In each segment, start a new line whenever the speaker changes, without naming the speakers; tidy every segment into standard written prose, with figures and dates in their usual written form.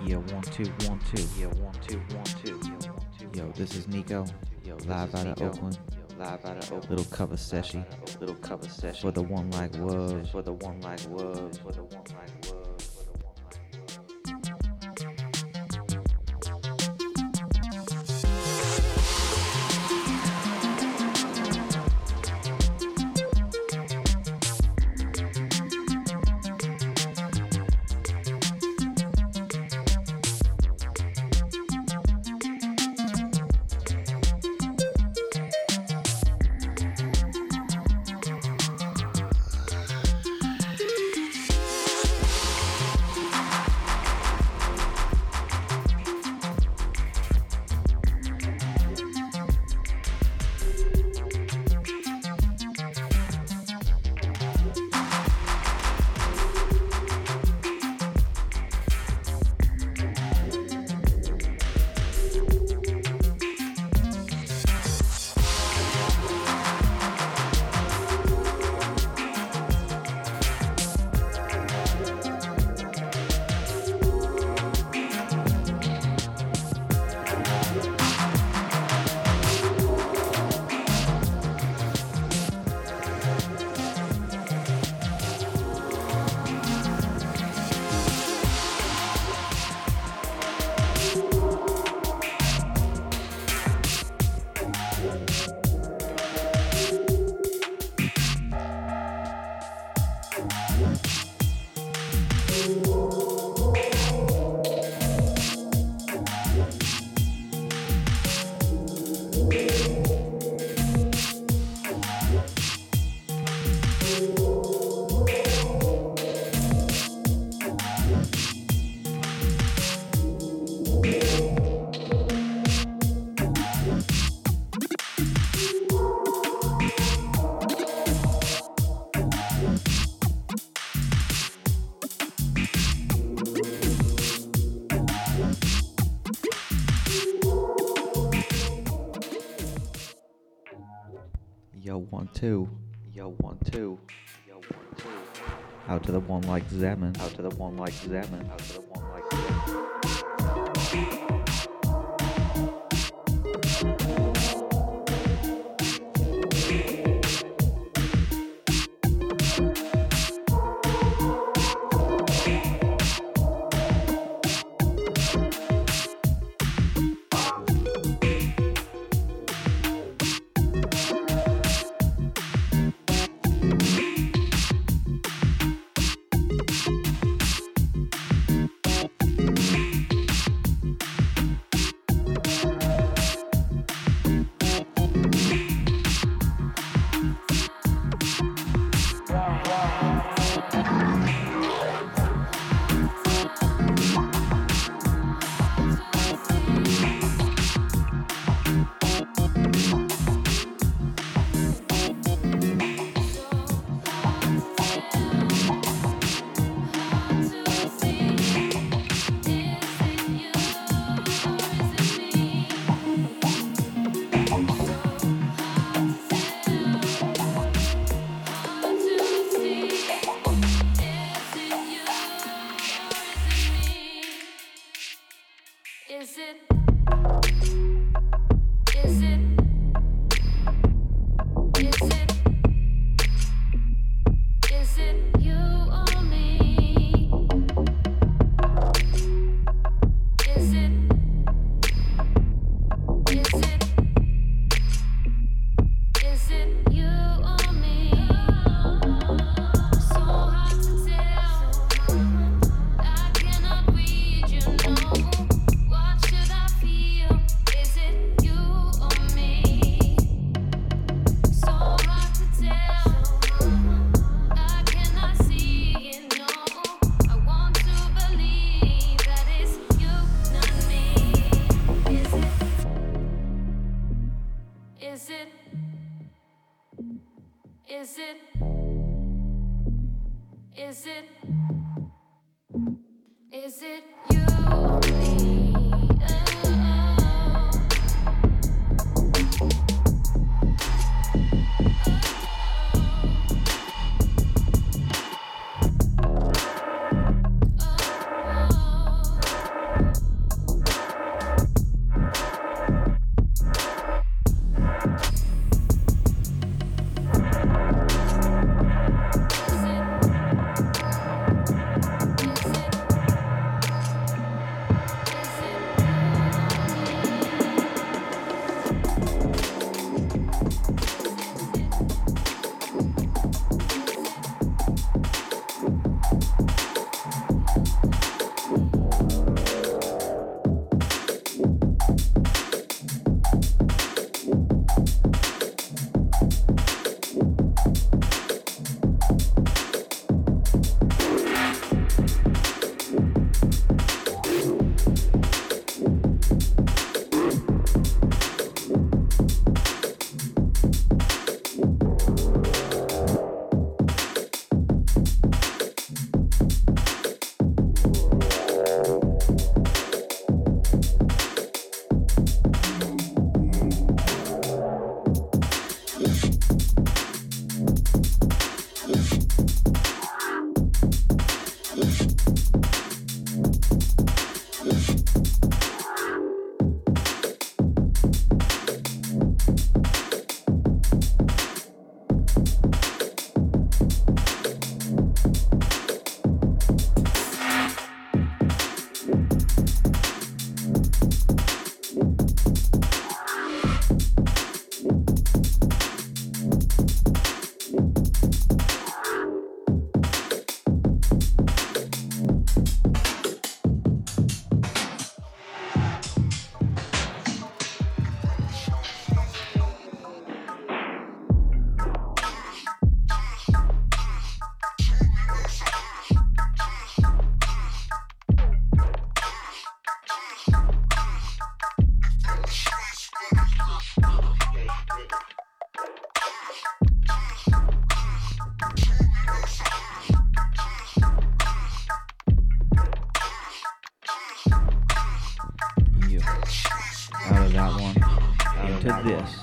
Yeah, one, two, one, two. Yeah, one, two, one, two. Yeah, one, two. Yo, this is Nico. Yo, live out of Oakland. Live out of Oakland. Little cover session. Little cover session. For the one like was. For the one like was. For the one like was. Yo, one, two. Yo, one, two. Yo, one, two. Out to the one like Zeman. Out to the one like Zeman. Out to the one like Zeman.
Is it? Is it? Is it? Is it you or me? Is it? Is it? Is it you or me? So hard to tell. I cannot read you, no. What should I feel? Is it you or me? So hard to tell. I cannot see it, no. I want to believe that it's you, not me. Is it? Is it? Is it? Is it? Is it you or me?
of that one into this.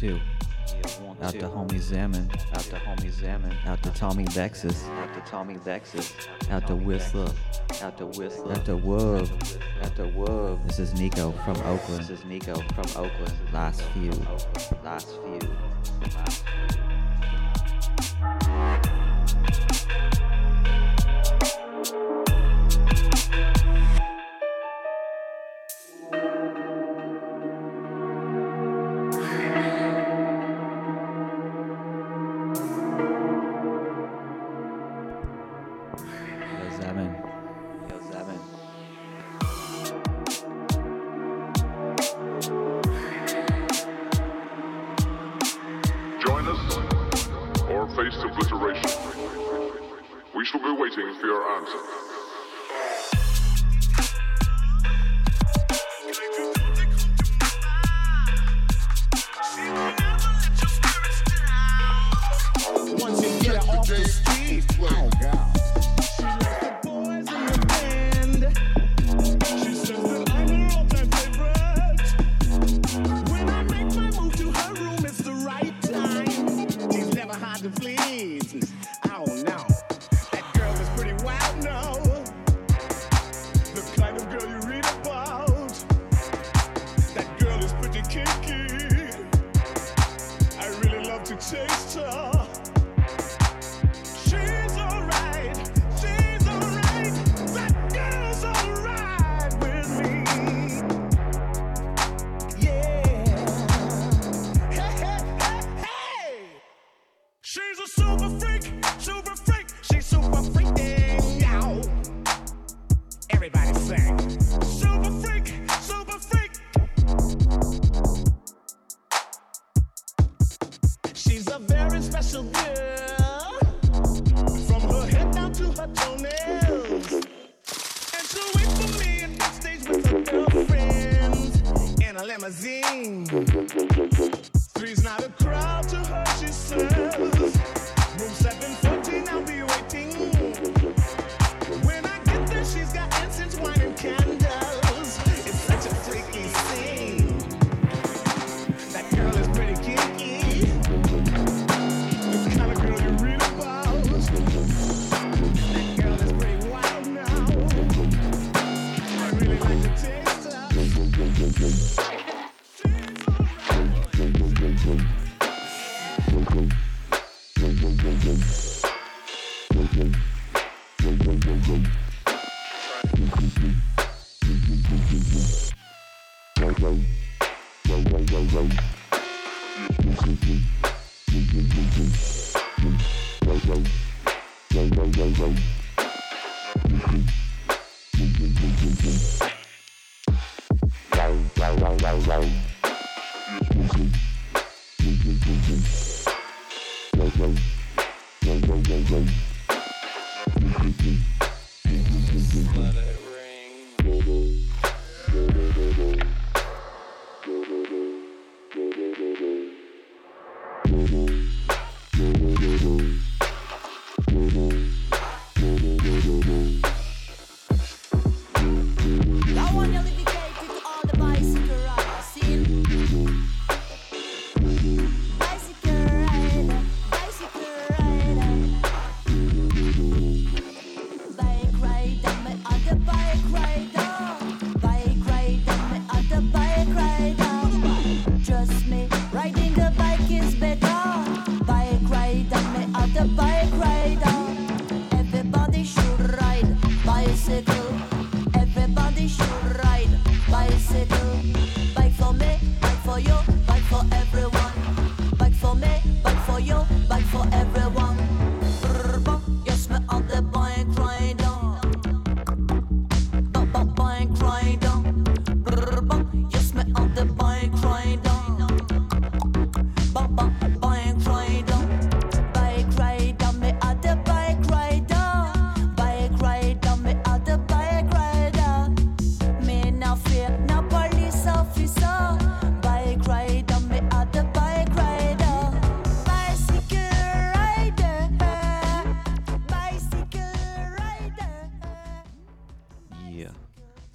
two. Out to homie Zaman. Out to Tommy Lexus. Out to Whistler. Out to Wub. This is Nico from Oakland. Last few. Yo, Zaman.
Join us or face obliteration. We shall be waiting for your answer.
Once you get her off the street, oh God. She likes the boys in the band. She says that I'm her all-time favorite. When I make my move to her room, it's the right time. She's never hard to please. Oh no, that girl is pretty wild now. The kind of girl you read about. That girl is pretty kinky. I really love to taste her. She's alright, that girl's alright with me. Yeah. Hey. She's a super freak, she's super freaking yow. Everybody sing. Super freak. She's a very special girl. From her head down to her toenails. And she'll wait for me at backstage with her girlfriends in a limousine. Three's not a crowd to her, she says. Room 714, I'll be waiting. When I get there, she's got incense, wine, and candles. It's such a freaky scene. That girl is pretty kinky. The kind of girl you read about. That girl is pretty wild now. I really like to taste her.
Bike ride on me at the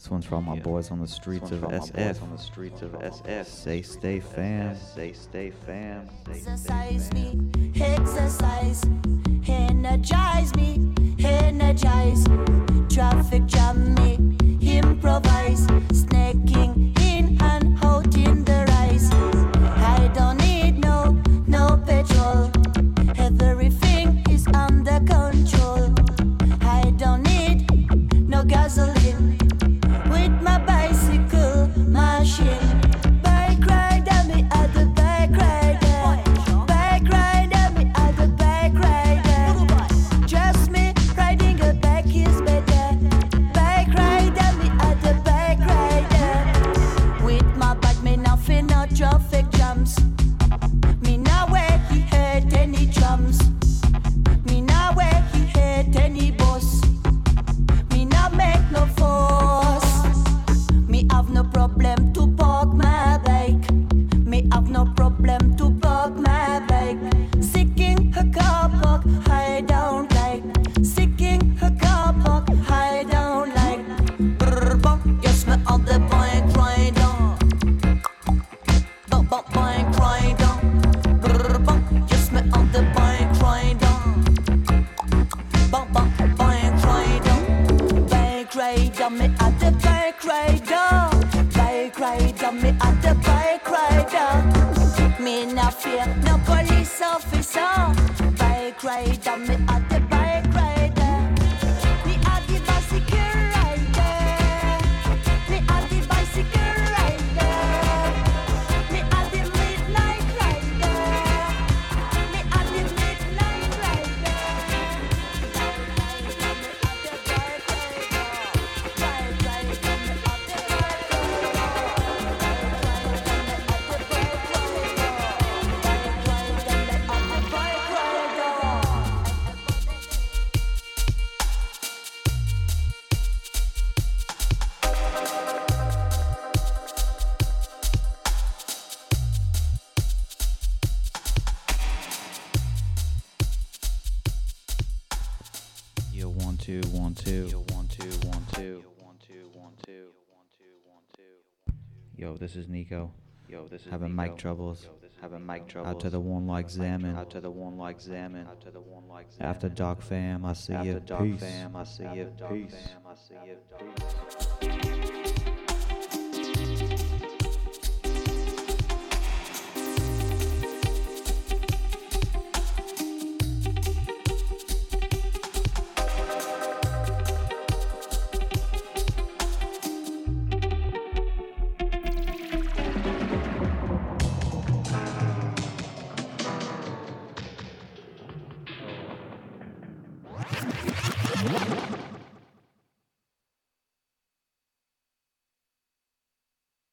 This one's for all my boys on the streets of SF.
On the streets of SF.
Say stay fam.
Say stay fam.
Exercise me, exercise, energize me, energize. Traffic jam me, improvise. Snaking in and out in the rise. I don't need no petrol. Everything is under control. I don't need no gasoline. With my bicycle machine. Bike rider, me at the bike rider. Bike rider, me at the bike rider. Just me riding a bike is better. Bike rider, me at the bike rider. With my bike, me nothing, no traffic jams. Me now where he hurt any drums. Me now where he hurt any boss. Me now make no force. Me have no problem to park my bike. Me have no problem to park my bike. Seeking a car park, I don't like. Seeking a car park, I don't like. Brr, bum, yes, me on the bike rider. Bike rider. Brr, bum, yes, me on the bike rider. Bike rider. Bike rider, me at the bike rider. Bike rider, me at the bike rider. Me not fear no police officer. Bike rider, me at the bike rider. Me at the bicycle rider. Me at the bicycle rider. Me at the midnight rider. Me at the midnight rider.
Yo, 1 2 1 2.
Yo, 1 2 1 2. Yo, 1 2 1 2. 1 2 1 2.
Yo, this is Nico.
Yo, this is
Having
Nico.
mic troubles.
Having mic troubles.
Out to the one like Zaman.
Out to the one like Zaman. Out to the one like Zaman.
After dark fam, I see
After
you.
dark
Peace.
fam, I see you. Peace. I see you. Peace.